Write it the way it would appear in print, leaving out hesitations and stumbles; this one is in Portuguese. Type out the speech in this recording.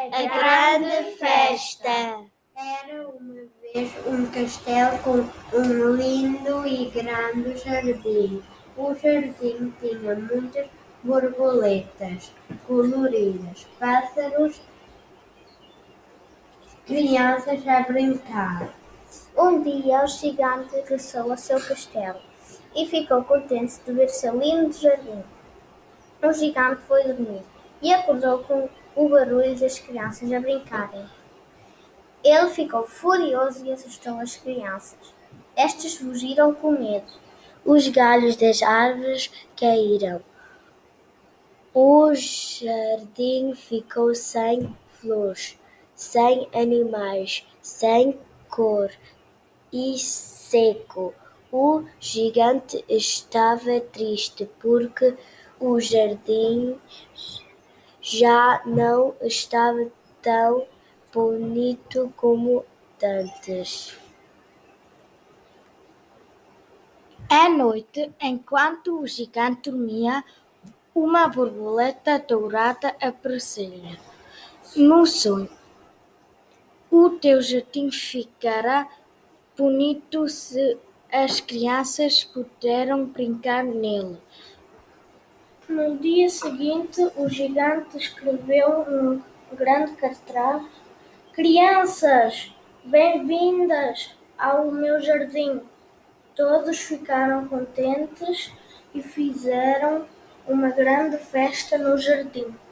A grande festa. Era uma vez um castelo com um lindo e grande jardim. O jardim tinha muitas borboletas coloridas, pássaros, crianças a brincar. Um dia o gigante regressou ao seu castelo e ficou contente de ver seu lindo jardim. O gigante foi dormir e acordou com o barulho das crianças a brincarem. Ele ficou furioso e assustou as crianças. Estas fugiram com medo. Os galhos das árvores caíram. O jardim ficou sem flores, sem animais, sem cor e seco. O gigante estava triste porque o jardim já não estava tão bonito como antes. À noite, enquanto o gigante dormia, uma borboleta dourada apareceu-lhe no sonho. O teu jardim ficará bonito se as crianças puderem brincar nele. No dia seguinte, o gigante escreveu num grande cartaz: Crianças, bem-vindas ao meu jardim. Todos ficaram contentes e fizeram uma grande festa no jardim.